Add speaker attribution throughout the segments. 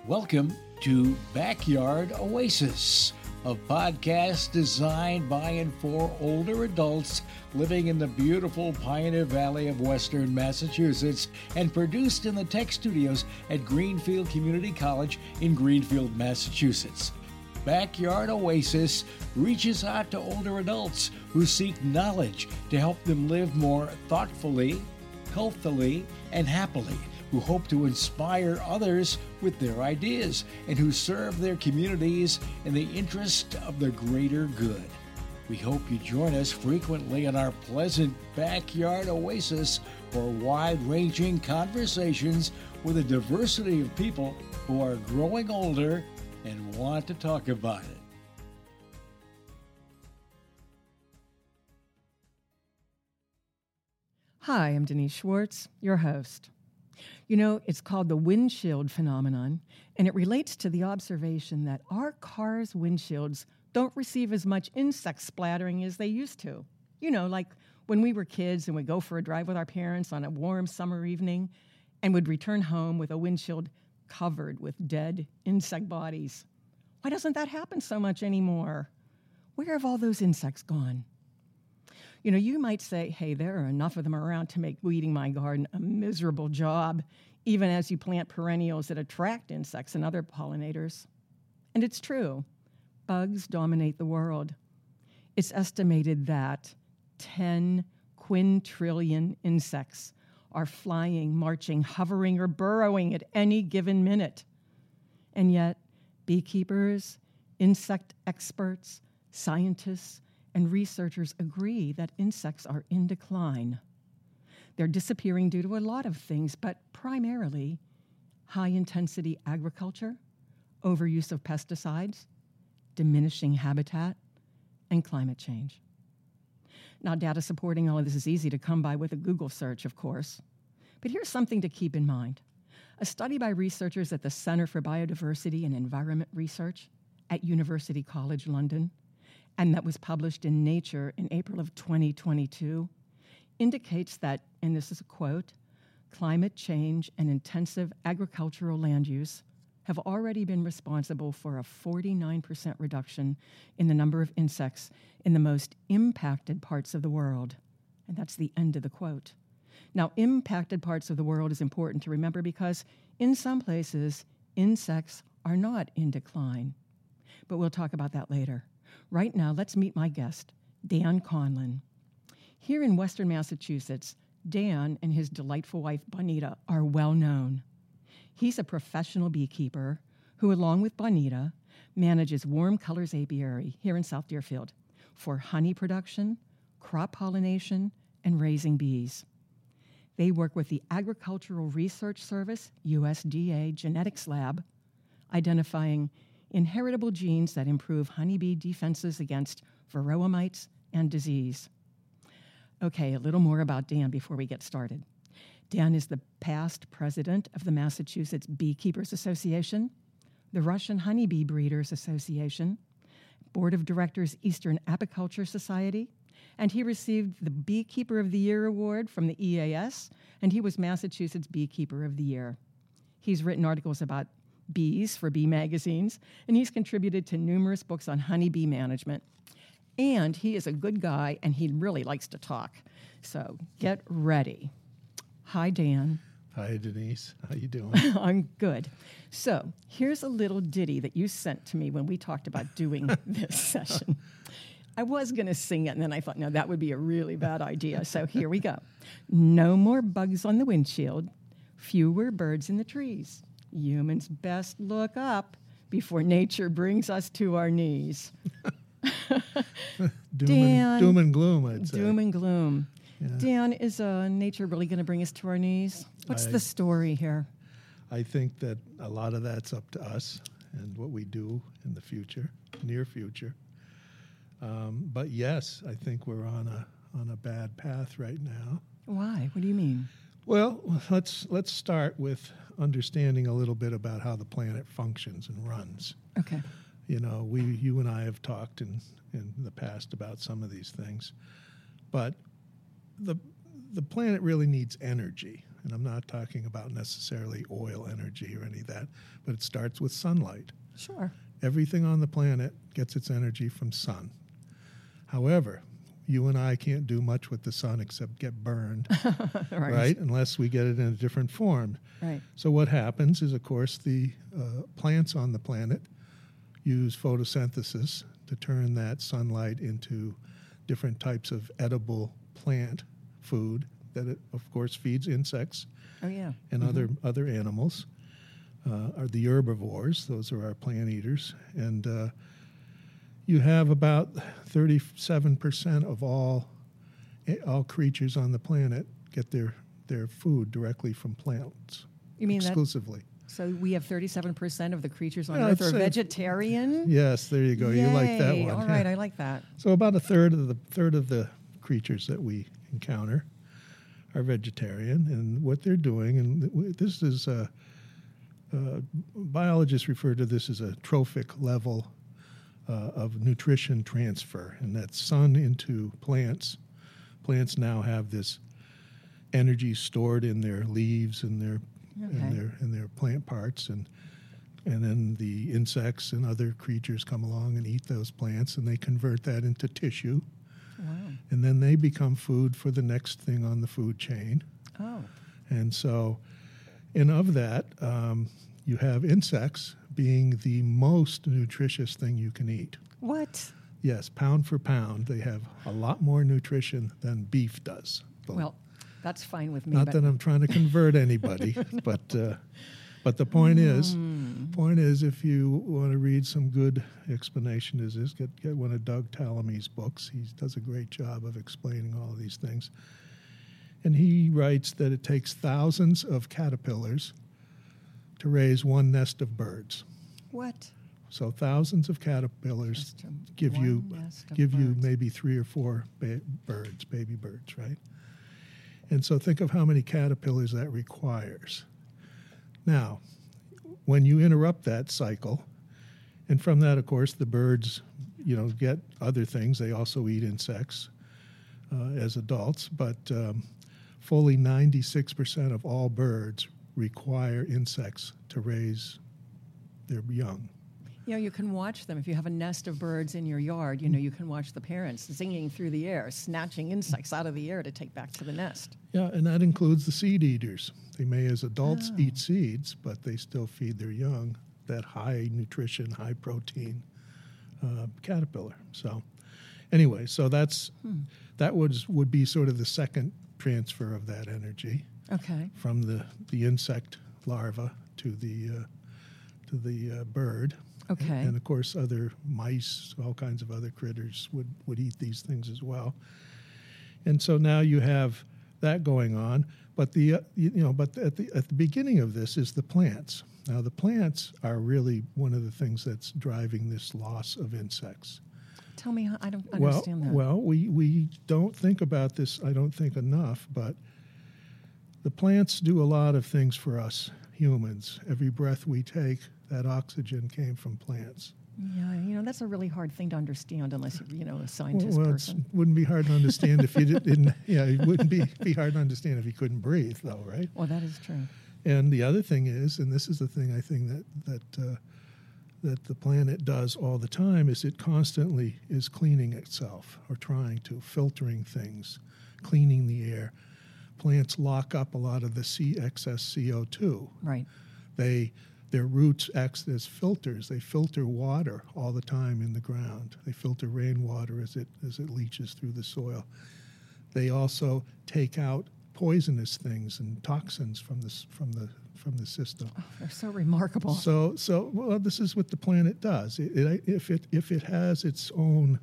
Speaker 1: Welcome to Backyard Oasis, a podcast designed by and for older adults living in the beautiful Pioneer Valley of Western Massachusetts and produced in the tech studios at Greenfield Community College in Greenfield, Massachusetts. Backyard Oasis reaches out to older adults who seek knowledge to help them live more thoughtfully, healthily, and happily, who hope to inspire others with their ideas, and who serve their communities in the interest of the greater good. We hope you join us frequently in our pleasant Backyard Oasis for wide-ranging conversations with a diversity of people who are growing older and want to talk about it.
Speaker 2: Hi, I'm Denise Schwartz, your host. You know, it's called the windshield phenomenon, and it relates to the observation that our cars' windshields don't receive as much insect splattering as they used to. You know, like when we were kids and would go for a drive with our parents on a warm summer evening and would return home with a windshield covered with dead insect bodies. Why doesn't that happen so much anymore? Where have all those insects gone? You know, you might say, hey, there are enough of them around to make weeding my garden a miserable job, even as you plant perennials that attract insects and other pollinators. And it's true. Bugs dominate the world. It's estimated that 10 quintillion insects are flying, marching, hovering, or burrowing at any given minute. And yet, beekeepers, insect experts, scientists, and researchers agree that insects are in decline. They're disappearing due to a lot of things, but primarily high-intensity agriculture, overuse of pesticides, diminishing habitat, and climate change. Now, data supporting all of this is easy to come by with a Google search, of course. But here's something to keep in mind. A study by researchers at the Center for Biodiversity and Environment Research at University College London, and that was published in Nature in April of 2022, indicates that, and this is a quote, climate change and intensive agricultural land use have already been responsible for a 49% reduction in the number of insects in the most impacted parts of the world. And that's the end of the quote. Now, impacted parts of the world is important to remember because in some places, insects are not in decline. But we'll talk about that later. Right now, let's meet my guest, Dan Conlin. Here in Western Massachusetts, Dan and his delightful wife, Bonita, are well known. He's a professional beekeeper who, along with Bonita, manages Warm Colors Apiary here in South Deerfield for honey production, crop pollination, and raising bees. They work with the Agricultural Research Service, USDA Genetics Lab, identifying inheritable genes that improve honeybee defenses against varroa mites and disease. Okay, a little more about Dan before we get started. Dan is the past president of the Massachusetts Beekeepers Association, the Russian Honeybee Breeders Association, Board of Directors Eastern Apiculture Society, and he received the Beekeeper of the Year award from the EAS, and he was Massachusetts Beekeeper of the Year. He's written articles about bees for bee magazines, and he's contributed to numerous books on honeybee management. And he is a good guy, and he really likes to talk. So get ready. Hi, Dan.
Speaker 3: Hi, Denise. How you doing?
Speaker 2: I'm good. So here's a little ditty that you sent to me when we talked about doing this session. I was going to sing it, and then I thought, no, that would be a really bad idea. So here we go. No more bugs on the windshield, fewer birds in the trees. Humans best look up before nature brings us to our knees.
Speaker 3: Doom and gloom, I'd say.
Speaker 2: Doom and gloom.
Speaker 3: Yeah.
Speaker 2: Dan, is nature really going to bring us to our knees? What's the story here?
Speaker 3: I think that a lot of that's up to us and what we do in the future, near future. But yes, I think we're on a bad path right now.
Speaker 2: Why? What do you mean?
Speaker 3: Well, let's start with understanding a little bit about how the planet functions and runs.
Speaker 2: Okay.
Speaker 3: You know, you and I have talked in the past about some of these things, but the planet really needs energy. and I'm not talking about necessarily oil energy or any of that, but it starts with sunlight.
Speaker 2: Sure.
Speaker 3: Everything on the planet gets its energy from sun. However, you and I can't do much with the sun except get burned, right? Unless we get it in a different form.
Speaker 2: Right.
Speaker 3: So what happens is, of course, the plants on the planet use photosynthesis to turn that sunlight into different types of edible plant food that, it, of course, feeds insects and other animals. Are the herbivores. Those are our plant eaters. And you have about 37% of all creatures on the planet get their food directly from plants.
Speaker 2: You mean
Speaker 3: exclusively?
Speaker 2: So we have 37% of the creatures on Earth are vegetarian?
Speaker 3: Yes, there you go.
Speaker 2: Yay.
Speaker 3: You like that one.
Speaker 2: All right, I like that.
Speaker 3: So about a third of the creatures that we encounter are vegetarian, and what they're doing, and this is biologists refer to this as a trophic level of nutrition transfer, and that's sun into plants. Plants now have this energy stored in their leaves and their plant parts, and then the insects and other creatures come along and eat those plants, and they convert that into tissue.
Speaker 2: Wow.
Speaker 3: And then they become food for the next thing on the food chain.
Speaker 2: Oh.
Speaker 3: And so, and of that, you have insects being the most nutritious thing you can eat.
Speaker 2: What?
Speaker 3: Yes, pound for pound, they have a lot more nutrition than beef does.
Speaker 2: Well, that's fine with me.
Speaker 3: Not that I'm trying to convert anybody, but the point is, if you want to read some good explanation, is this get one of Doug Tallamy's books. He does a great job of explaining all of these things, and he writes that it takes thousands of caterpillars to raise one nest of birds.
Speaker 2: What?
Speaker 3: So thousands of caterpillars give you maybe 3 or 4 baby birds, right? And so think of how many caterpillars that requires. Now, when you interrupt that cycle, and from that, of course, the birds, get other things. They also eat insects as adults, but fully 96% of all birds require insects to raise their young.
Speaker 2: You can watch them. If you have a nest of birds in your yard, you can watch the parents singing through the air, snatching insects out of the air to take back to the nest.
Speaker 3: Yeah, and that includes the seed eaters. They may, as adults, eat seeds, but they still feed their young that high nutrition, high protein caterpillar. So anyway, so that would be sort of the second transfer of that energy.
Speaker 2: Okay. From
Speaker 3: the insect larva to the bird.
Speaker 2: Okay.
Speaker 3: And of course, other mice, all kinds of other critters would eat these things as well. And so now you have that going on, but at the beginning of this is the plants. Now the plants are really one of the things that's driving this loss of insects.
Speaker 2: Tell me, I don't understand that.
Speaker 3: Well, we don't think about this, I don't think, enough, but the plants do a lot of things for us humans. Every breath we take, that oxygen came from plants.
Speaker 2: Yeah, that's a really hard thing to understand unless you're, a scientist person.
Speaker 3: It wouldn't be hard to understand if you didn't. Yeah, it wouldn't be hard to understand if you couldn't breathe, though, right?
Speaker 2: Well, that is true.
Speaker 3: And the other thing is, and this is the thing I think that the planet does all the time, is it constantly is cleaning itself or trying to, filtering things, cleaning the air. Plants lock up a lot of the excess CO2.
Speaker 2: Right.
Speaker 3: Their roots act as filters. They filter water all the time in the ground. They filter rainwater as it leaches through the soil. They also take out poisonous things and toxins from the system.
Speaker 2: Oh, they're so remarkable.
Speaker 3: So this is what the planet does. If it has its own,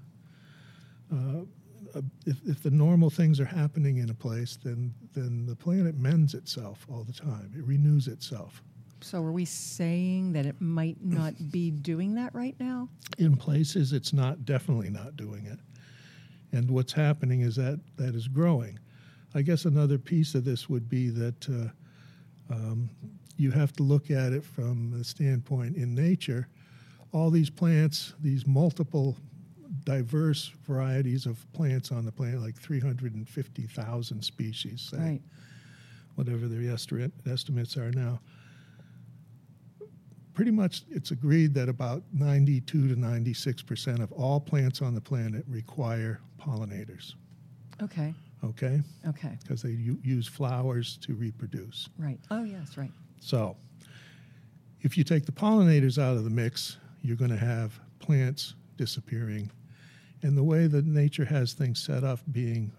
Speaker 3: if the normal things are happening in a place, then the planet mends itself all the time. It renews itself.
Speaker 2: So are we saying that it might not be doing that right now?
Speaker 3: In places, it's definitely not doing it. And what's happening is that is growing. I guess another piece of this would be that you have to look at it from the standpoint in nature. All these plants, these multiple diverse varieties of plants on the planet, like 350,000 species, say.
Speaker 2: Right.
Speaker 3: whatever their estimates are now. Pretty much it's agreed that about 92 to 96% of all plants on the planet require pollinators.
Speaker 2: Okay.
Speaker 3: Okay?
Speaker 2: Okay.
Speaker 3: Because they use flowers to reproduce.
Speaker 2: Right. Oh, yes, right.
Speaker 3: So if you take the pollinators out of the mix, you're going to have plants disappearing. And the way that nature has things set up being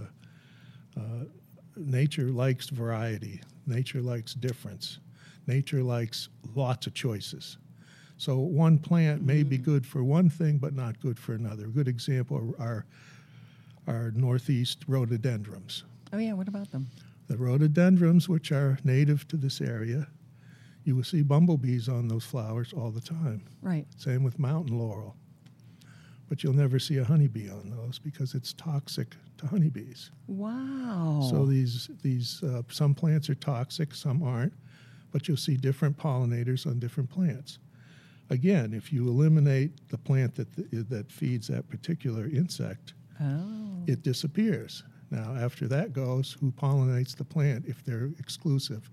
Speaker 3: nature likes variety. Nature likes difference. Nature likes lots of choices. So one plant may be good for one thing, but not good for another. A good example are northeast rhododendrons.
Speaker 2: Oh, yeah, what about them?
Speaker 3: The rhododendrons, which are native to this area, you will see bumblebees on those flowers all the time.
Speaker 2: Right.
Speaker 3: Same with mountain laurel. But you'll never see a honeybee on those because it's toxic to honeybees.
Speaker 2: Wow.
Speaker 3: So these some plants are toxic, some aren't, but you'll see different pollinators on different plants. Again, if you eliminate the plant that feeds that particular insect, it disappears. Now, after that goes, who pollinates the plant if they're exclusive?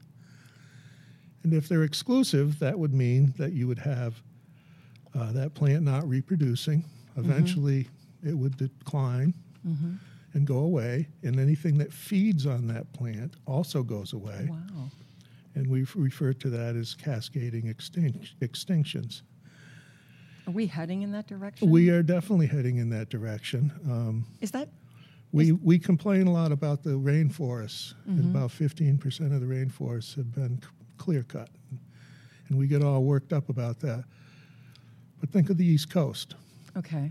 Speaker 3: And if they're exclusive, that would mean that you would have that plant not reproducing. Eventually, it would decline and go away, and anything that feeds on that plant also goes away.
Speaker 2: Wow.
Speaker 3: And we refer to that as cascading extinctions.
Speaker 2: Are we heading in that direction?
Speaker 3: We are definitely heading in that direction.
Speaker 2: Is that?
Speaker 3: We complain a lot about the rainforests, and about 15% of the rainforests have been clear-cut. And we get all worked up about that. But think of the East Coast.
Speaker 2: Okay.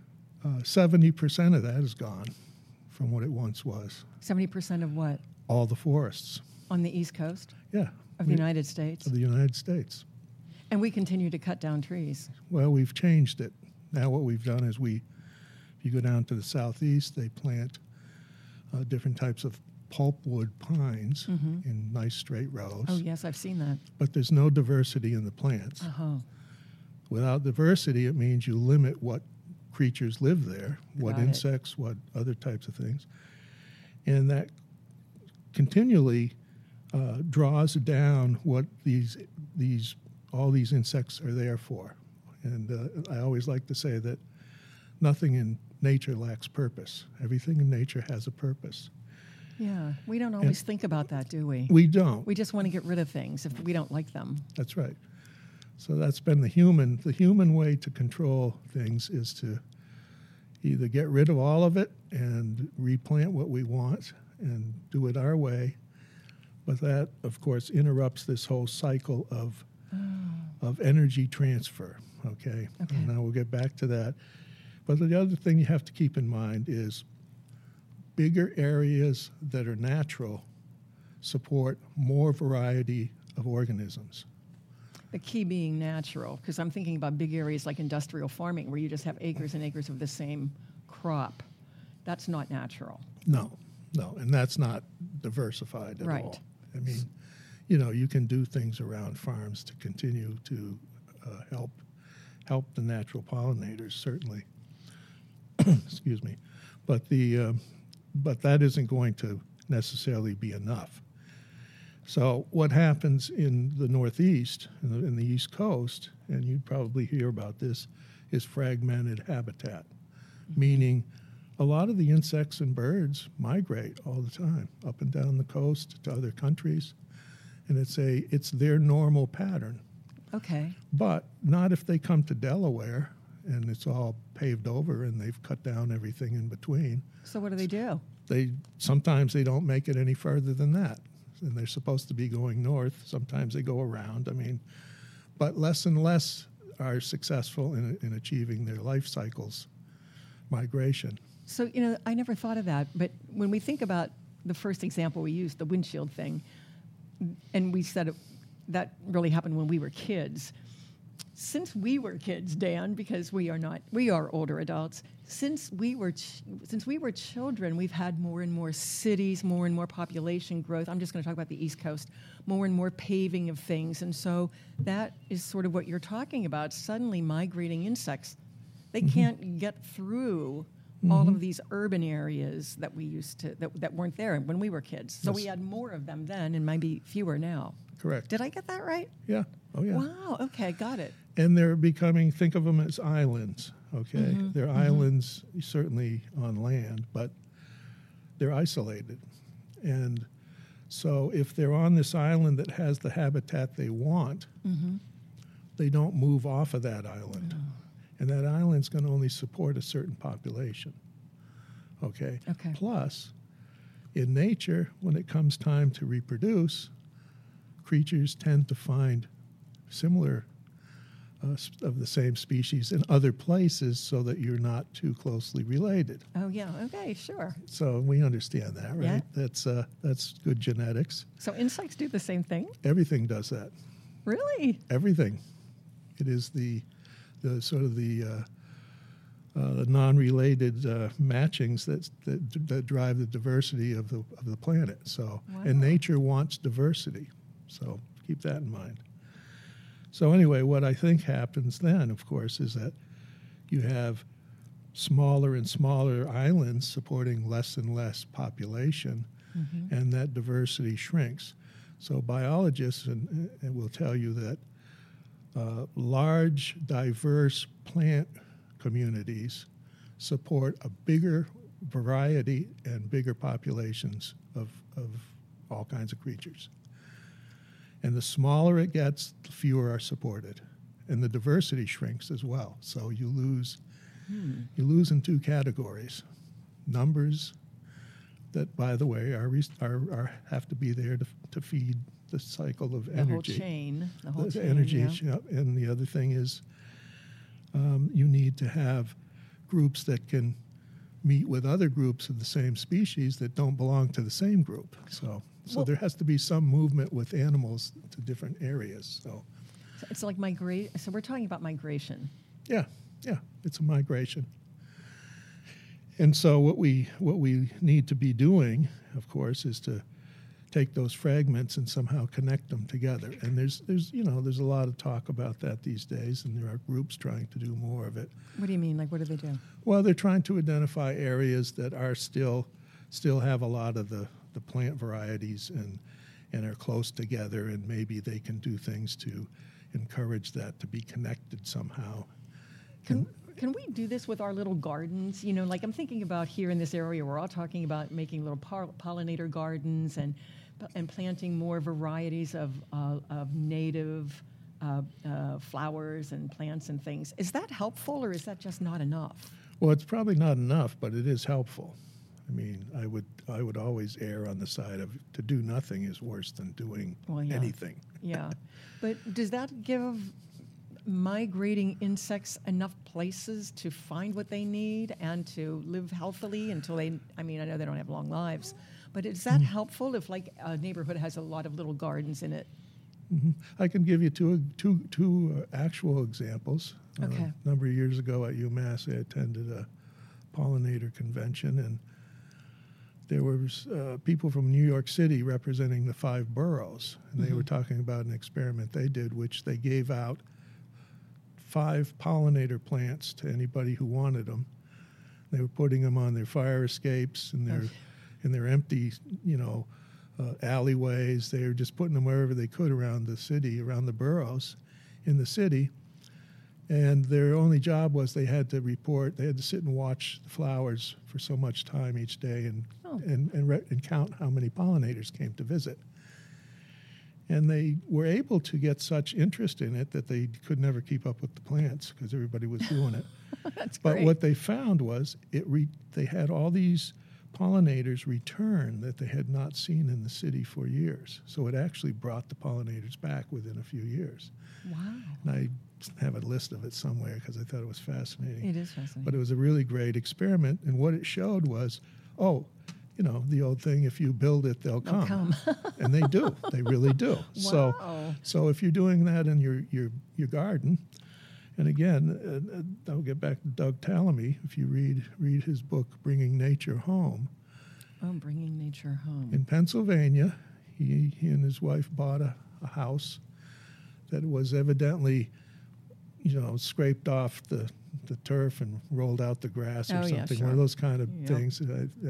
Speaker 3: 70% of that is gone from what it once was.
Speaker 2: 70% of what?
Speaker 3: All the forests.
Speaker 2: On the East Coast?
Speaker 3: Yeah.
Speaker 2: Of the United States?
Speaker 3: Of the United States.
Speaker 2: And we continue to cut down trees.
Speaker 3: Well, we've changed it. Now what we've done is if you go down to the southeast, they plant different types of pulpwood pines in nice straight rows.
Speaker 2: Oh, yes, I've seen that.
Speaker 3: But there's no diversity in the plants. Without diversity, it means you limit what creatures live there, what insects, what other types of things. And that continually draws down what all these insects are there for. And I always like to say that nothing in nature lacks purpose. Everything in nature has a purpose.
Speaker 2: Yeah, we don't always think about that, do we?
Speaker 3: We don't.
Speaker 2: We just want to get rid of things if we don't like them.
Speaker 3: That's right. So that's been the human way to control things is to either get rid of all of it and replant what we want and do it our way. But that, of course, interrupts this whole cycle of energy transfer, okay? And now we'll get back to that. But the other thing you have to keep in mind is bigger areas that are natural support more variety of organisms.
Speaker 2: The key being natural, because I'm thinking about big areas like industrial farming where you just have acres and acres of the same crop. That's not natural.
Speaker 3: No, and that's not diversified at all. I mean, you can do things around farms to continue to help the natural pollinators, certainly. Excuse me. But that isn't going to necessarily be enough. So what happens in the Northeast, in the East Coast, and you probably hear about this, is fragmented habitat, meaning a lot of the insects and birds migrate all the time, up and down the coast to other countries, and it's their normal pattern.
Speaker 2: Okay.
Speaker 3: But not if they come to Delaware and it's all paved over and they've cut down everything in between.
Speaker 2: So what do?
Speaker 3: Sometimes they don't make it any further than that. And they're supposed to be going north. Sometimes they go around. But less and less are successful in achieving their life cycles migration.
Speaker 2: So, I never thought of that. But when we think about the first example we used, the windshield thing, and we said that really happened when we were kids. Since we were kids, Dan, because we are older adults. Since we were children, we've had more and more cities, more and more population growth. I'm just going to talk about the East Coast, more and more paving of things, and so that is sort of what you're talking about. Suddenly, migrating insects, they can't get through all of these urban areas that we used to, that weren't there when we were kids. So we
Speaker 3: Yes.
Speaker 2: had more of them then and maybe fewer now.
Speaker 3: Correct.
Speaker 2: Did I get that right?
Speaker 3: Yeah. Oh, yeah.
Speaker 2: Wow, okay, got it.
Speaker 3: And they're becoming, think of them as islands, okay? They're islands certainly on land, but they're isolated. And so if they're on this island that has the habitat they want, they don't move off of that island. And that island's going to only support a certain population, okay?
Speaker 2: Okay.
Speaker 3: Plus, in nature, when it comes time to reproduce, creatures tend to find similar of the same species in other places so that you're not too closely related.
Speaker 2: Oh, yeah, okay, sure.
Speaker 3: So we understand that, right?
Speaker 2: Yeah.
Speaker 3: That's good genetics.
Speaker 2: So insects do the same thing?
Speaker 3: Everything does that.
Speaker 2: Really?
Speaker 3: Everything. It is the sort of the non-related matchings that drive the diversity of the planet. So, and
Speaker 2: Wow.
Speaker 3: nature wants diversity. So keep that in mind. So anyway, what I think happens then, of course, is that you have smaller and smaller islands supporting less and less population, and that diversity shrinks. So biologists will tell you that large, diverse plant communities support a bigger variety and bigger populations of all kinds of creatures. And the smaller it gets, the fewer are supported. And the diversity shrinks as well. So you lose in two categories. Numbers that, by the way, are have to be there to feed the cycle of
Speaker 2: The
Speaker 3: energy.
Speaker 2: The whole chain,
Speaker 3: energy.
Speaker 2: yeah.
Speaker 3: And the other thing is you need to have groups that can meet with other groups of the same species that don't belong to the same group. So
Speaker 2: Well-
Speaker 3: there has to be some movement with animals to different areas. So
Speaker 2: So it's like So we're talking about migration.
Speaker 3: yeah, it's a migration. And so what we need to be doing, of course, is to take those fragments and somehow connect them together. And there's a lot of talk about that these days, and there are groups trying to do more of it.
Speaker 2: What do you mean? Like, what do they do?
Speaker 3: Well, they're trying to identify areas that are still have a lot of the plant varieties and are close together, and maybe they can do things to encourage that to be connected somehow.
Speaker 2: Can we do this with our little gardens? You know, like I'm thinking about here in this area, we're all talking about making little pollinator gardens and planting more varieties of native flowers and plants and things. Is that helpful, or is that just not enough?
Speaker 3: Well, it's probably not enough, but it is helpful. I mean, I would always err on the side of to do nothing is worse than doing anything.
Speaker 2: Yeah. But does that give migrating insects enough places to find what they need and to live healthily until I know they don't have long lives, but is that helpful if like a neighborhood has a lot of little gardens in it?
Speaker 3: I can give you two actual examples.
Speaker 2: Okay.
Speaker 3: A number of years ago at UMass, I attended a pollinator convention, and there was people from New York City representing the 5 boroughs, and they were talking about an experiment they did, which they gave out 5 pollinator plants to anybody who wanted them. They were putting them on their fire escapes and their empty, alleyways. They were just putting them wherever they could around the city, around the boroughs in the city. And their only job was they had to sit and watch the flowers for so much time each day and count how many pollinators came to visit. And they were able to get such interest in it that they could never keep up with the plants because everybody was doing it.
Speaker 2: That's
Speaker 3: But
Speaker 2: great.
Speaker 3: what they found was they had all these pollinators return that they had not seen in the city for years. So it actually brought the pollinators back within a few years.
Speaker 2: Wow.
Speaker 3: And I have a list of it somewhere because I thought it was fascinating.
Speaker 2: It is fascinating.
Speaker 3: But it was a really great experiment. And what it showed was, the old thing, if you build it, they'll come. And they do. They really do.
Speaker 2: Wow.
Speaker 3: So if you're doing that in your garden, and again, I'll get back to Doug Tallamy. If you read his book, Bringing Nature Home.
Speaker 2: Oh, Bringing Nature Home.
Speaker 3: In Pennsylvania, he and his wife bought a house that was evidently scraped off the turf and rolled out the grass or
Speaker 2: Oh,
Speaker 3: something.
Speaker 2: yeah, sure.
Speaker 3: One of those kind of
Speaker 2: Yep.
Speaker 3: things.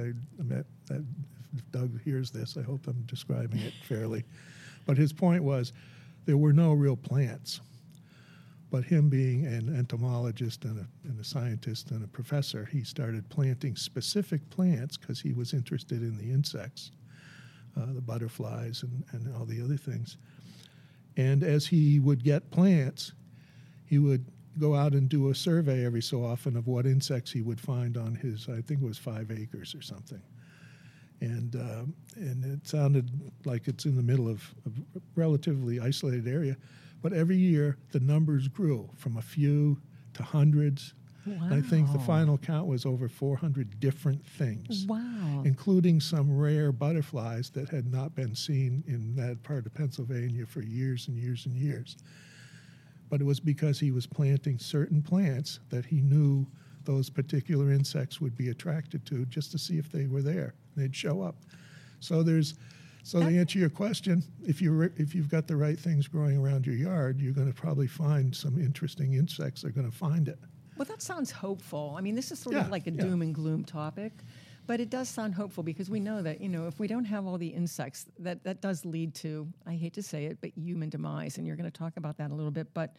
Speaker 3: If Doug hears this, I hope I'm describing it fairly. But his point was there were no real plants. But him being an entomologist and a scientist and a professor, he started planting specific plants because he was interested in the insects, the butterflies and all the other things. And as he would get plants, he would go out and do a survey every so often of what insects he would find on his, I think it was 5 acres or something. And it sounded like it's in the middle of a relatively isolated area. But every year, the numbers grew from a few to hundreds.
Speaker 2: Wow.
Speaker 3: And I think the final count was over 400 different things,
Speaker 2: Wow.
Speaker 3: including some rare butterflies that had not been seen in that part of Pennsylvania for years and years and years. But it was because he was planting certain plants that he knew those particular insects would be attracted to just to see if they were there. They'd show up. So to answer your question, if you've got the right things growing around your yard, you're going to probably find some interesting insects that are going to find it.
Speaker 2: Well, that sounds hopeful. I mean, this is sort of like a
Speaker 3: Yeah.
Speaker 2: doom and gloom topic, but it does sound hopeful because we know that, if we don't have all the insects, that does lead to, I hate to say it, but human demise, and you're going to talk about that a little bit. But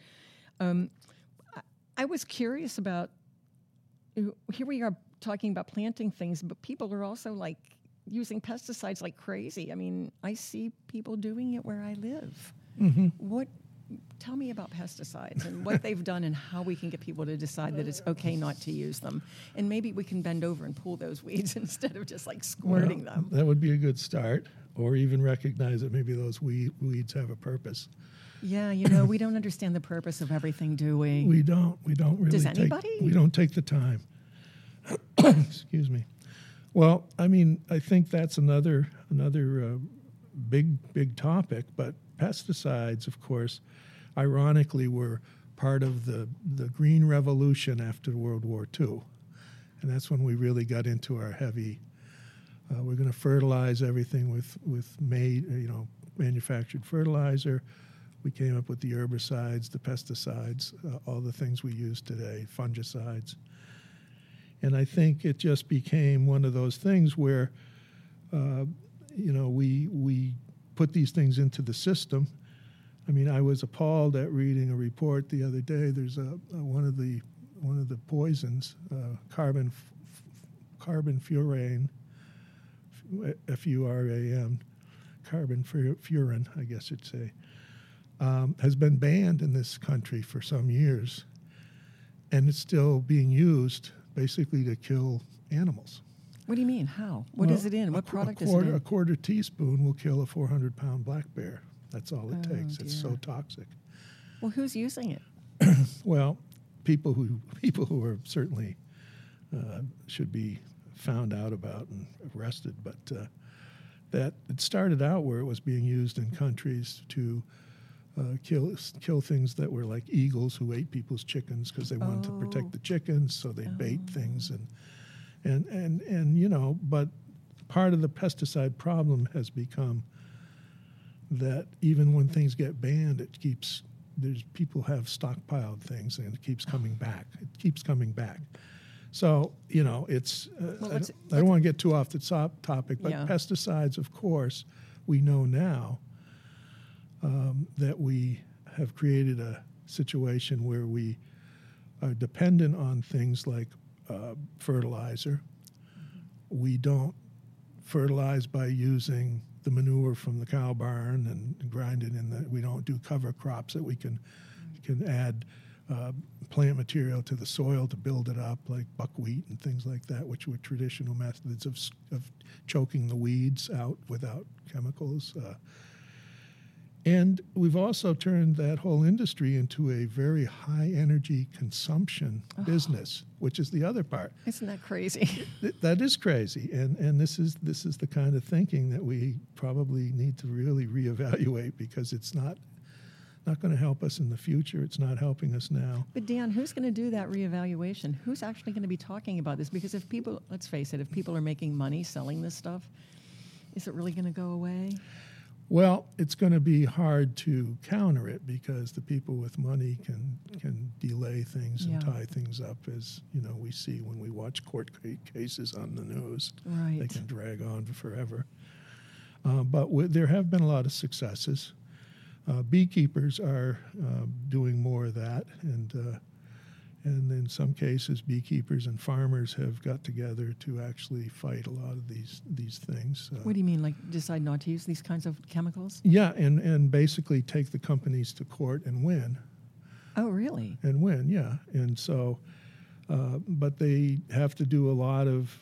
Speaker 2: I was curious about, here we are talking about planting things, but people are also like using pesticides like crazy. I mean, I see people doing it where I live.
Speaker 3: Mm-hmm.
Speaker 2: Tell me about pesticides and what they've done and how we can get people to decide that it's okay not to use them. And maybe we can bend over and pull those weeds instead of just like squirting them.
Speaker 3: That would be a good start, or even recognize that maybe those weeds have a purpose.
Speaker 2: Yeah, we don't understand the purpose of everything, do we?
Speaker 3: We don't really.
Speaker 2: Does anybody?
Speaker 3: We don't take the time. Excuse me. Well, I mean, I think that's another big topic. But pesticides, of course, ironically, were part of the Green Revolution after World War II, and that's when we really got into our heavy. We're going to fertilize everything with manufactured fertilizer. We came up with the herbicides, the pesticides, all the things we use today, fungicides. And I think it just became one of those things where, we put these things into the system. I mean, I was appalled at reading a report the other day. There's one of the poisons, carbon furan, F-U-R-A-N, carbon furan, I guess you'd say, has been banned in this country for some years, and it's still being used basically to kill animals.
Speaker 2: What do you mean? How? What is it in? What product is it in?
Speaker 3: A quarter teaspoon will kill a 400-pound black bear. That's all it takes.
Speaker 2: Dear.
Speaker 3: It's so toxic.
Speaker 2: Well, who's using it?
Speaker 3: Well, people who are certainly should be found out about and arrested, but that it started out where it was being used in countries to kill things that were like eagles who ate people's chickens because they wanted to protect the chickens, so they'd bait things and but part of the pesticide problem has become that even when things get banned, people have stockpiled things and it keeps coming back. It keeps coming back. So, it's, I don't want to get too off the topic, but pesticides, of course, we know now that we have created a situation where we are dependent on things like fertilizer. We don't fertilize by using the manure from the cow barn and grind it in. We don't do cover crops that we can add plant material to the soil to build it up, like buckwheat and things like that, which were traditional methods of choking the weeds out without chemicals. And we've also turned that whole industry into a very high energy consumption business, which is the other part.
Speaker 2: Isn't that crazy?
Speaker 3: That is crazy, and this is the kind of thinking that we probably need to really reevaluate, because it's not going to help us in the future. It's not helping us now.
Speaker 2: But Dan, who's going to do that reevaluation? Who's actually going to be talking about this? Because if people, let's face it, if people are making money selling this stuff, is it really going to go away?
Speaker 3: Well, it's going to be hard to counter it because the people with money can delay things and tie things up, as you know we see when we watch court cases on the news.
Speaker 2: Right.
Speaker 3: They can drag on forever. But there have been a lot of successes. Beekeepers are doing more of that, and in some cases, beekeepers and farmers have got together to actually fight a lot of these things.
Speaker 2: What do you mean, like decide not to use these kinds of chemicals?
Speaker 3: Yeah, and basically take the companies to court and win.
Speaker 2: Oh, really?
Speaker 3: And win, yeah. And so, but they have to do a lot of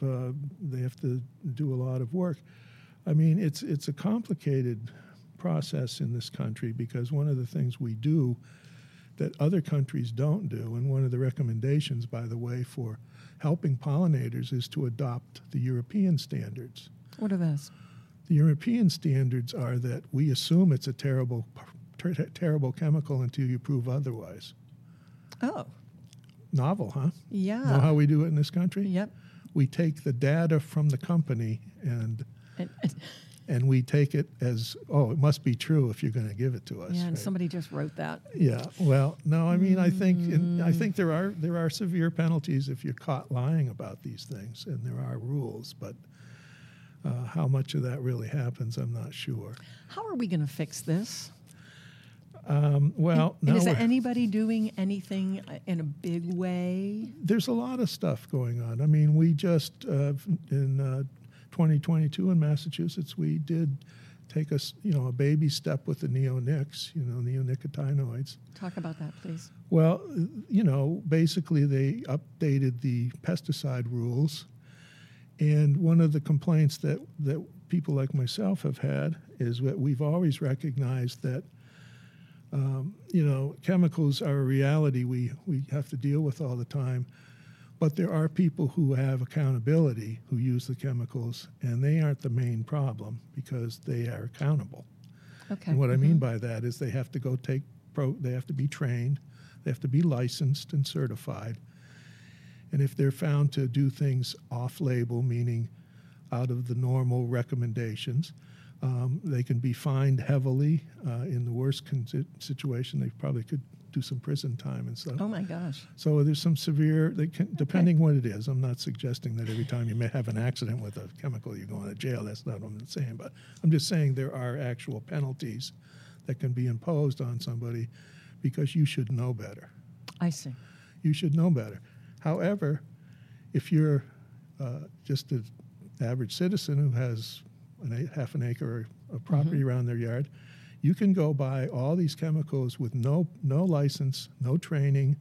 Speaker 3: work. I mean, it's a complicated process in this country because one of the things we do that other countries don't do, and one of the recommendations, by the way, for helping pollinators is to adopt the European standards.
Speaker 2: What are those?
Speaker 3: The European standards are that we assume it's a terrible chemical until you prove otherwise.
Speaker 2: Oh.
Speaker 3: Novel, huh?
Speaker 2: Yeah.
Speaker 3: Know how we do it in this country?
Speaker 2: Yep.
Speaker 3: We take the data from the company and we take it as, it must be true if you're going to give it to us.
Speaker 2: Yeah, and
Speaker 3: right?
Speaker 2: Somebody just wrote that.
Speaker 3: Yeah. Well, no, I mean, I think there are severe penalties if you're caught lying about these things, and there are rules, but how much of that really happens, I'm not sure.
Speaker 2: How are we going to fix this?
Speaker 3: And
Speaker 2: is there anybody doing anything in a big way?
Speaker 3: There's a lot of stuff going on. I mean, we just in 2022 in Massachusetts, we did take a baby step with the neonics, neonicotinoids.
Speaker 2: Talk about that, please.
Speaker 3: Well, basically they updated the pesticide rules, and one of the complaints that people like myself have had is that we've always recognized that chemicals are a reality we have to deal with all the time. But there are people who have accountability who use the chemicals, and they aren't the main problem because they are accountable.
Speaker 2: Okay.
Speaker 3: And what I mean by that is they have to they have to be trained, they have to be licensed and certified. And if they're found to do things off-label, meaning out of the normal recommendations, they can be fined heavily. In the worst situation, they probably could do some prison time and stuff.
Speaker 2: Oh my gosh!
Speaker 3: So there's some severe. Depending what it is. I'm not suggesting that every time you may have an accident with a chemical you're going to jail. That's not what I'm saying. But I'm just saying there are actual penalties that can be imposed on somebody because you should know better.
Speaker 2: I see.
Speaker 3: You should know better. However, if you're just an average citizen who has half an acre of property around their yard, you can go buy all these chemicals with no license, no training,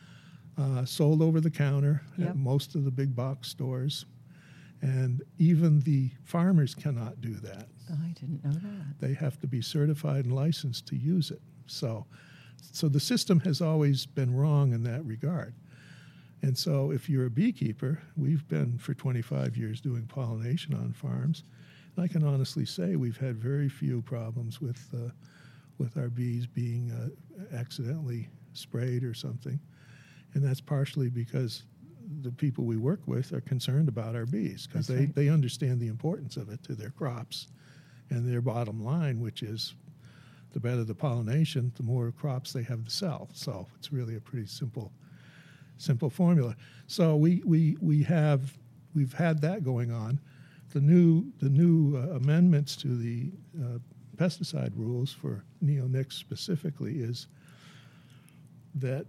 Speaker 3: sold over the counter at most of the big box stores. And even the farmers cannot do that.
Speaker 2: Oh, I didn't know that.
Speaker 3: They have to be certified and licensed to use it. So the system has always been wrong in that regard. And so if you're a beekeeper, we've been for 25 years doing pollination on farms. And I can honestly say we've had very few problems with our bees being accidentally sprayed or something. And that's partially because the people we work with are concerned about our bees because they understand the importance of it to their crops and their bottom line, which is the better the pollination, the more crops they have to sell. So it's really a pretty simple formula. So we've had that going on. The new amendments to the pesticide rules for neonics specifically is that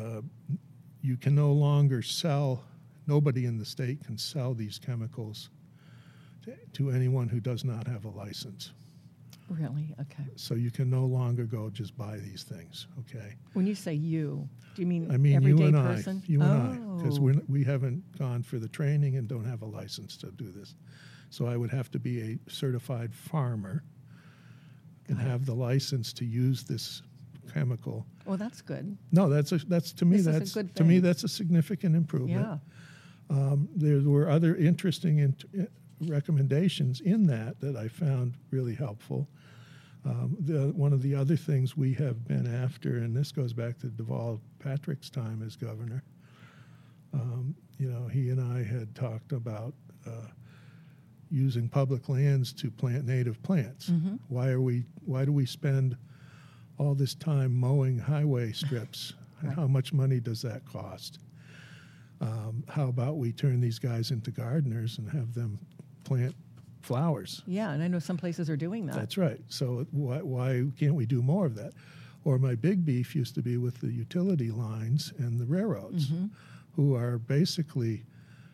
Speaker 3: you can no longer sell. Nobody in the state can sell these chemicals to anyone who does not have a license.
Speaker 2: Really? Okay.
Speaker 3: So you can no longer go just buy these things. Okay.
Speaker 2: When you say you, do you mean
Speaker 3: everyday
Speaker 2: you and
Speaker 3: person?
Speaker 2: You and
Speaker 3: I, because we haven't gone for the training and don't have a license to do this. So I would have to be a certified farmer and have the license to use this chemical.
Speaker 2: Well, that's good.
Speaker 3: No, that's to me that's a significant improvement.
Speaker 2: Yeah.
Speaker 3: There were other interesting recommendations in that I found really helpful. One of the other things we have been after, and this goes back to Deval Patrick's time as governor. He and I had talked about using public lands to plant native plants.
Speaker 2: Mm-hmm.
Speaker 3: Why do we spend all this time mowing highway strips?
Speaker 2: Right.
Speaker 3: And how much money does that cost? How about we turn these guys into gardeners and have them plant flowers?
Speaker 2: Yeah, and I know some places are doing that.
Speaker 3: That's right. So why can't we do more of that? Or my big beef used to be with the utility lines and the railroads,
Speaker 2: Mm-hmm.
Speaker 3: who are basically,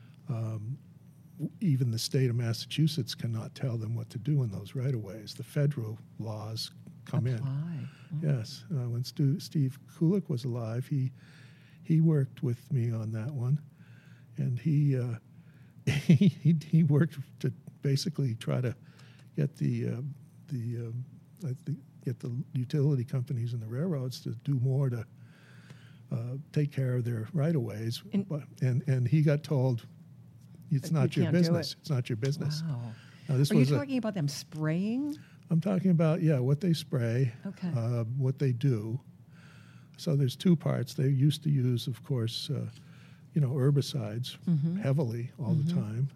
Speaker 3: even the state of Massachusetts cannot tell them what to do in those right-of-ways. The federal laws come in. Yes. When Steve Kulik was alive, he worked with me on that one, and he worked to basically try to get get the utility companies and the railroads to do more to take care of their right-of-ways. And he got told, it's not your business. It's not your business.
Speaker 2: Wow.
Speaker 3: Now, this
Speaker 2: Are you
Speaker 3: was
Speaker 2: talking about them spraying?
Speaker 3: I'm talking about, what they spray,
Speaker 2: Okay.
Speaker 3: what they do. So there's two parts. They used to use, of course, herbicides
Speaker 2: Mm-hmm.
Speaker 3: heavily all the time.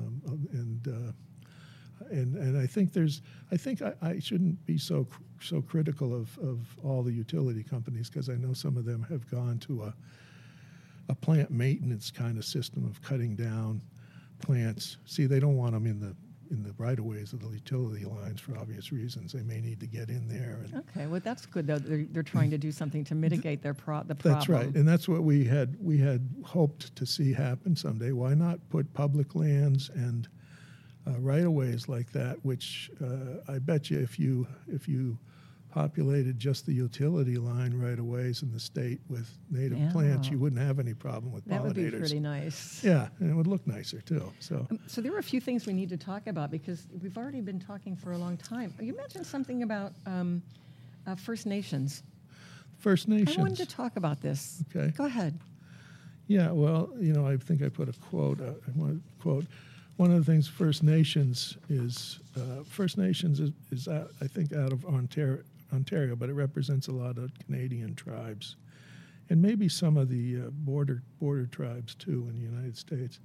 Speaker 3: And I think I shouldn't be so critical of all the utility companies, because I know some of them have gone to a plant maintenance kind of system of cutting down plants. See, they don't want them in the right-of-ways of the utility lines for obvious reasons. They may need to get in there.
Speaker 2: Okay, well, that's good, though. They're trying to do something to mitigate the problem.
Speaker 3: That's right, and that's what we had hoped to see happen someday. Why not put public lands and right-of-ways like that, which I bet you if you populated just the utility line right-of-ways in the state with native plants, you wouldn't have any problem with pollinators.
Speaker 2: That would be pretty nice.
Speaker 3: Yeah, and it would look nicer, too. So
Speaker 2: there are a few things we need to talk about, because we've already been talking for a long time. You mentioned something about First Nations.
Speaker 3: First Nations.
Speaker 2: I wanted to talk about this.
Speaker 3: Okay.
Speaker 2: Go ahead.
Speaker 3: Yeah, well, I think I put a quote. I want to quote. One of the things First Nations is I think out of Ontario, but it represents a lot of Canadian tribes, and maybe some of the border tribes too in the United States.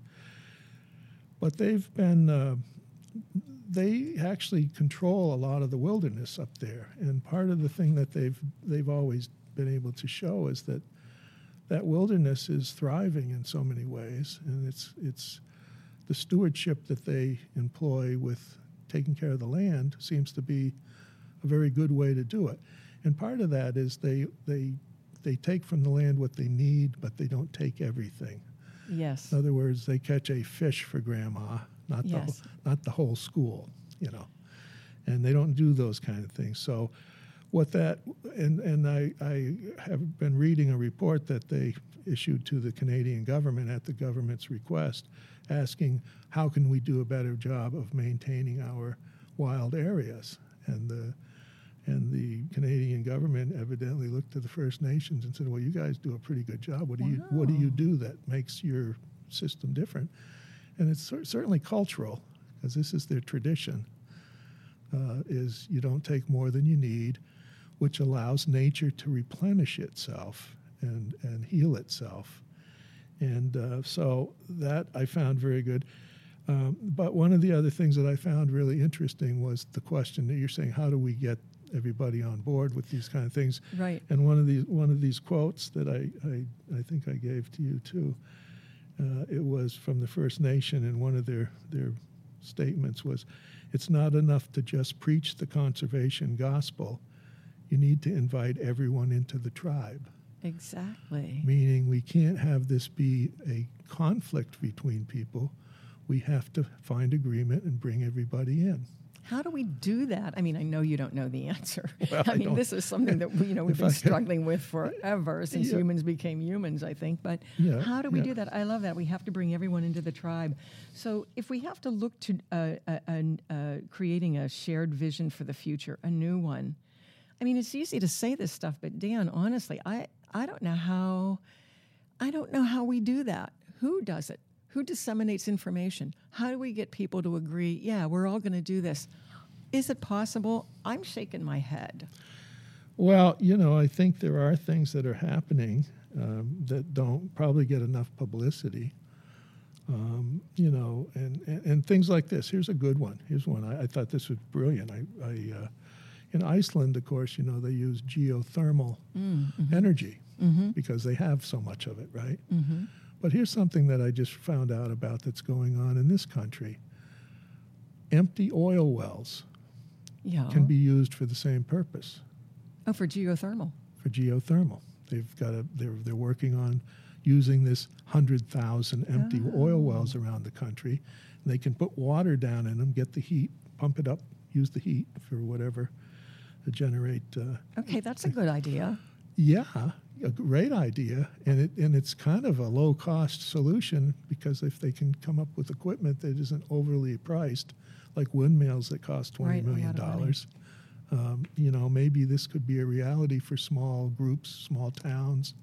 Speaker 3: But they've been they actually control a lot of the wilderness up there, and part of the thing that they've always been able to show is that wilderness is thriving in so many ways, and it's the stewardship that they employ with taking care of the land seems to be a very good way to do it. And part of that is they take from the land what they need, but they don't take everything.
Speaker 2: Yes.
Speaker 3: In other words, they catch a fish for grandma, not the whole school, And they don't do those kind of things. So what that, and I have been reading a report that they issued to the Canadian government at the government's request, asking how can we do a better job of maintaining our wild areas. And the Canadian government evidently looked to the First Nations and said, well, you guys do a pretty good job. What do you do that makes your system different? And it's certainly cultural, because this is their tradition, is you don't take more than you need, which allows nature to replenish itself and heal itself. And so that I found very good. But one of the other things that I found really interesting was the question that you're saying, how do we get everybody on board with these kind of things?
Speaker 2: Right.
Speaker 3: And one of these quotes that I think I gave to you too, it was from the First Nation, and one of their statements was, it's not enough to just preach the conservation gospel. You need to invite everyone into the tribe.
Speaker 2: Exactly.
Speaker 3: Meaning we can't have this be a conflict between people. We have to find agreement and bring everybody in.
Speaker 2: How do we do that? I mean, I know you don't know the answer.
Speaker 3: Well,
Speaker 2: I mean, this is something that we've been struggling with forever since
Speaker 3: Yeah.
Speaker 2: humans became humans, I think. But
Speaker 3: Yeah,
Speaker 2: how do we
Speaker 3: yeah.
Speaker 2: do that? I love that. We have to bring everyone into the tribe. So if we have to look to creating a shared vision for the future, a new one, I mean, it's easy to say this stuff, but Dan, honestly, I don't know how we do that. Who does it? Who disseminates information? How do we get people to agree, yeah, we're all going to do this? Is it possible? I'm shaking my head.
Speaker 3: Well, I think there are things that are happening that don't probably get enough publicity. You know, and things like this. Here's a good one. Here's one. I thought this was brilliant. In Iceland, of course, you know, they use geothermal energy because they have so much of it, right? But here's something that I just found out about that's going on in this country. Empty oil wells can be used for the same purpose.
Speaker 2: Oh, for geothermal.
Speaker 3: For geothermal. They're working on using this 100,000 empty oil wells around the country. And they can put water down in them, get the heat, pump it up, use the heat for whatever to generate.
Speaker 2: Okay, that's a good idea.
Speaker 3: Yeah, a great idea, and it's kind of a low-cost solution because if they can come up with equipment that isn't overly priced, like windmills that cost $20 million, you know, maybe this could be a reality for small groups, small towns.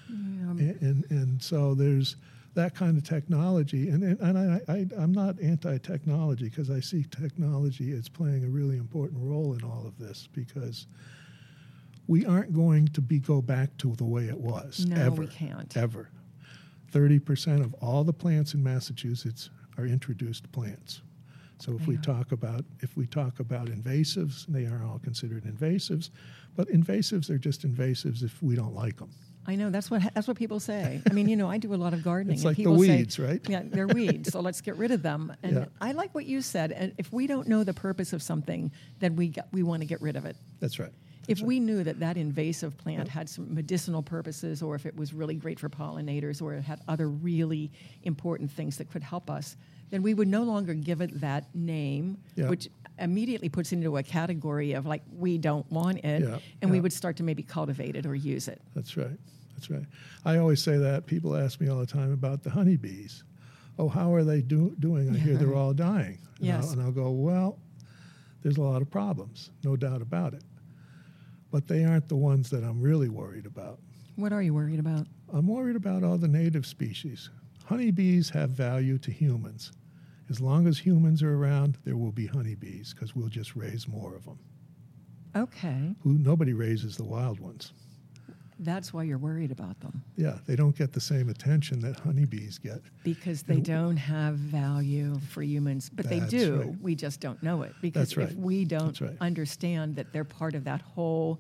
Speaker 3: And so there's that kind of technology, and I'm not anti-technology because I see technology as playing a really important role in all of this because we aren't going to go back to the way it was.
Speaker 2: No,
Speaker 3: ever,
Speaker 2: we can't.
Speaker 3: Ever. 30% of all the plants in Massachusetts are introduced plants. So if we talk about invasives, they are all considered invasives, but invasives are just invasives if we don't like them.
Speaker 2: I know that's what people say. I mean, you know, I do a lot of gardening.
Speaker 3: It's
Speaker 2: and
Speaker 3: like the
Speaker 2: people
Speaker 3: weeds,
Speaker 2: say,
Speaker 3: right?
Speaker 2: Yeah, they're weeds, so let's get rid of them. And
Speaker 3: Yeah.
Speaker 2: I like what you said. And if we don't know the purpose of something, then we want to get rid of it.
Speaker 3: That's right.
Speaker 2: If we knew that invasive plant had some medicinal purposes, or if it was really great for pollinators, or it had other really important things that could help us, then we would no longer give it that name, which immediately puts it into a category of like, we don't want it, and we would start to maybe cultivate it or use it.
Speaker 3: That's right. That's right. I always say that. People ask me all the time about the honeybees. Oh, how are they doing? I hear they're all dying.
Speaker 2: Yes.
Speaker 3: And I'll go, well, there's a lot of problems, no doubt about it. But they aren't the ones that I'm really worried about.
Speaker 2: What are you worried about?
Speaker 3: I'm worried about all the native species. Honeybees have value to humans. As long as humans are around, there will be honeybees because we'll just raise more of them.
Speaker 2: Okay.
Speaker 3: Nobody raises the wild ones.
Speaker 2: That's why you're worried about them.
Speaker 3: Yeah, they don't get the same attention that honeybees get.
Speaker 2: Because they don't have value for humans. But they do.
Speaker 3: Right.
Speaker 2: We just don't know it. Because if we don't understand that they're part of that whole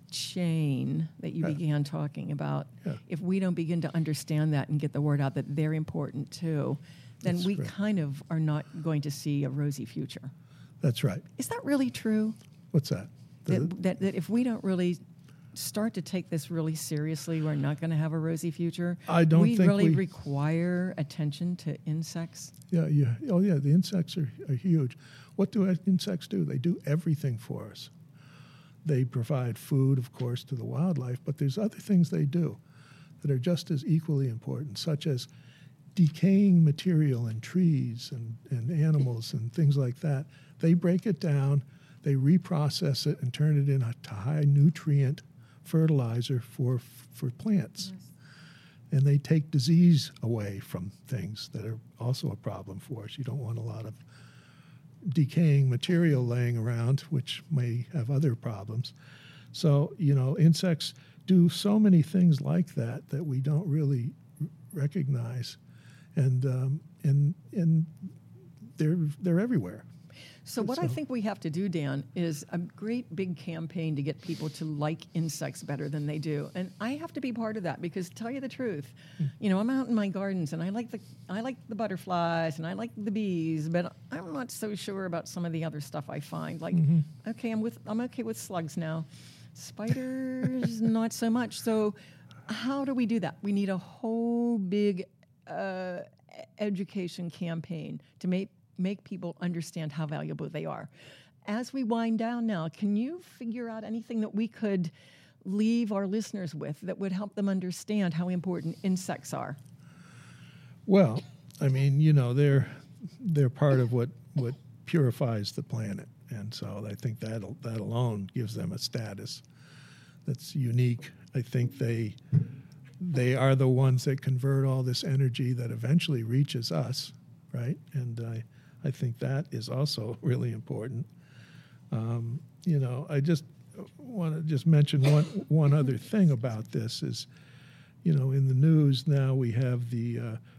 Speaker 2: chain that you began talking about, if we don't begin to understand that and get the word out that they're important too, then we kind of are not going to see a rosy future.
Speaker 3: That's right.
Speaker 2: Is that really true?
Speaker 3: What's that?
Speaker 2: That if we don't really start to take this really seriously, we're not going to have a rosy future.
Speaker 3: I don't think
Speaker 2: we require attention to insects.
Speaker 3: Yeah. Oh, yeah. The insects are huge. What do insects do? They do everything for us. They provide food, of course, to the wildlife, but there's other things they do that are just as equally important, such as decaying material in trees and animals and things like that. They break it down, they reprocess it, and turn it into high nutrient fertilizer for plants. Yes. And they take disease away from things that are also a problem for us. You don't want a lot of decaying material laying around, which may have other problems. So, you know, insects do so many things like that we don't really recognize, and they're everywhere.
Speaker 2: So what I think we have to do, Dan, is a great big campaign to get people to like insects better than they do. And I have to be part of that because, to tell you the truth, you know, I'm out in my gardens and I like the butterflies and I like the bees, but I'm not so sure about some of the other stuff I find. Like, okay, I'm okay with slugs now. Spiders, not so much. So how do we do that? We need a whole big education campaign to make people understand how valuable they are. As we wind down now, can you figure out anything that we could leave our listeners with that would help them understand how important insects are?
Speaker 3: Well, I mean, you know, they're part of what purifies the planet, and so I think that alone gives them a status that's unique. I think they are the ones that convert all this energy that eventually reaches us, right? And I think that is also really important. You know, I just want to mention one other thing about this is, you know, in the news now we have the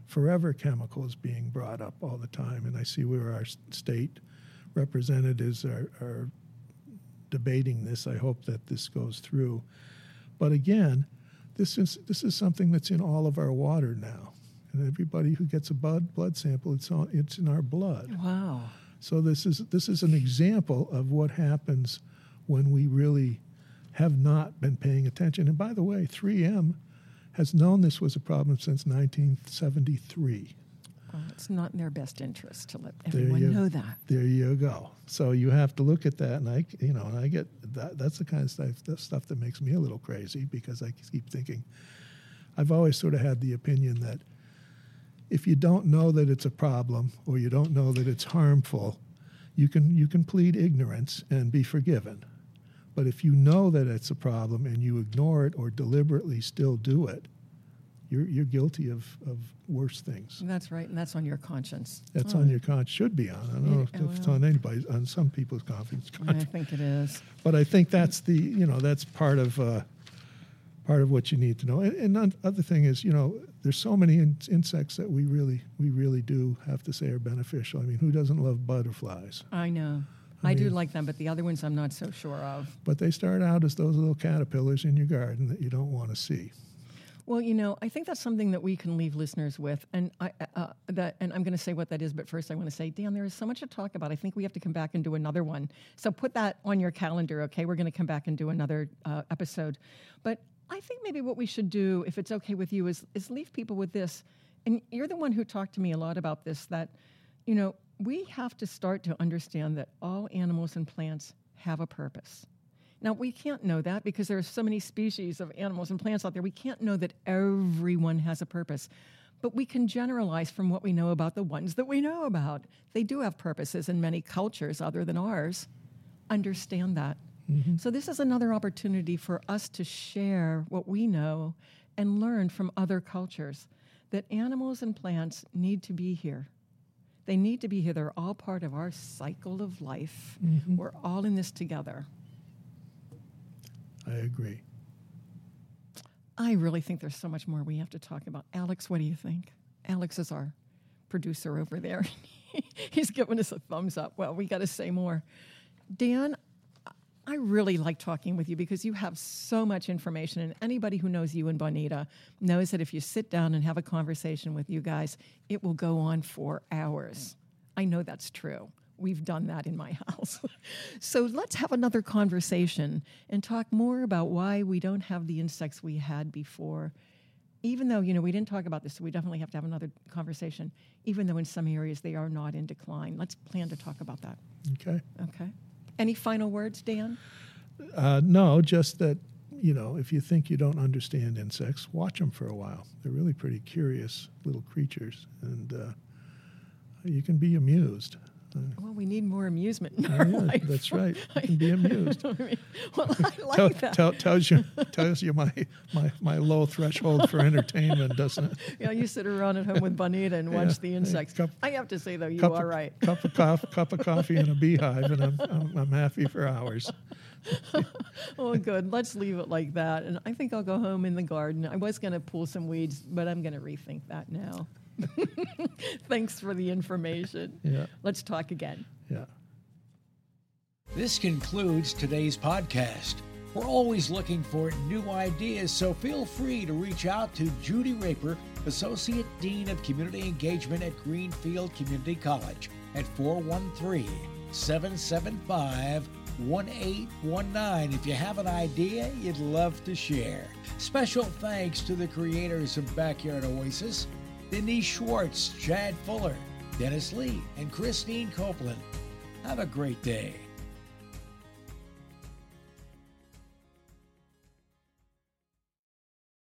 Speaker 3: forever chemicals being brought up all the time. And I see where our state representatives are debating this. I hope that this goes through. But again, this is something that's in all of our water now. And everybody who gets a blood sample, it's in our blood.
Speaker 2: Wow.
Speaker 3: So this is an example of what happens when we really have not been paying attention. And by the way, 3M has known this was a problem since 1973.
Speaker 2: Well, it's not in their best interest to let everyone know that.
Speaker 3: There you go. So you have to look at that, and I get that. That's the kind of stuff that makes me a little crazy, because I keep thinking, I've always sort of had the opinion that if you don't know that it's a problem, or you don't know that it's harmful, you can plead ignorance and be forgiven. But if you know that it's a problem and you ignore it or deliberately still do it, you're guilty of worse things.
Speaker 2: That's right, and that's on your conscience.
Speaker 3: That's on your conscience. Should be on. I don't know if it's on anybody's, on some people's conscience.
Speaker 2: I think it is.
Speaker 3: But I think that's that's part of what you need to know. And the other thing is, there's so many insects that we really do have to say are beneficial. I mean, who doesn't love butterflies?
Speaker 2: I know. I do like them, but the other ones I'm not so sure of.
Speaker 3: But they start out as those little caterpillars in your garden that you don't want to see.
Speaker 2: Well, I think that's something that we can leave listeners with, and and I'm going to say what that is. But first, I want to say, Dan, there is so much to talk about. I think we have to come back and do another one. So put that on your calendar, okay? We're going to come back and do another episode. But I think maybe what we should do, if it's okay with you, is leave people with this. And you're the one who talked to me a lot about this. That we have to start to understand that all animals and plants have a purpose. Now, we can't know that because there are so many species of animals and plants out there. We can't know that everyone has a purpose. But we can generalize from what we know about the ones that we know about. They do have purposes in many cultures other than ours. Understand that. Mm-hmm. So this is another opportunity for us to share what we know and learn from other cultures, that animals and plants need to be here. They need to be here. They're all part of our cycle of life. Mm-hmm. We're all in this together.
Speaker 3: I agree.
Speaker 2: I really think there's so much more we have to talk about. Alex, what do you think? Alex is our producer over there. He's giving us a thumbs up. Well, we got to say more. Dan, I really like talking with you because you have so much information, and anybody who knows you and Bonita knows that if you sit down and have a conversation with you guys, it will go on for hours. I know that's true. We've done that in my house. So let's have another conversation and talk more about why we don't have the insects we had before. Even though, we didn't talk about this, so we definitely have to have another conversation, even though in some areas they are not in decline. Let's plan to talk about that.
Speaker 3: Okay.
Speaker 2: Any final words, Dan?
Speaker 3: No, just that, if you think you don't understand insects, watch them for a while. They're really pretty curious little creatures, and you can be amused.
Speaker 2: Well, we need more amusement in our life.
Speaker 3: That's right. You can be amused.
Speaker 2: Well, I like that.
Speaker 3: Tells you my low threshold for entertainment, doesn't it?
Speaker 2: Yeah, you sit around at home with Bonita and watch the insects. I have to say, though, you are right.
Speaker 3: Cup of coffee and a beehive, and I'm happy for hours.
Speaker 2: Oh, good. Let's leave it like that. And I think I'll go home in the garden. I was going to pull some weeds, but I'm going to rethink that now. Thanks for the information.
Speaker 3: Yeah.
Speaker 2: Let's talk again.
Speaker 3: Yeah.
Speaker 1: This concludes today's podcast. We're always looking for new ideas, so feel free to reach out to Judy Raper, Associate Dean of Community Engagement at Greenfield Community College, at 413-775-1819 if you have an idea you'd love to share. Special thanks to the creators of Backyard Oasis, Denise Schwartz, Chad Fuller, Dennis Lee, and Christine Copeland. Have a great day.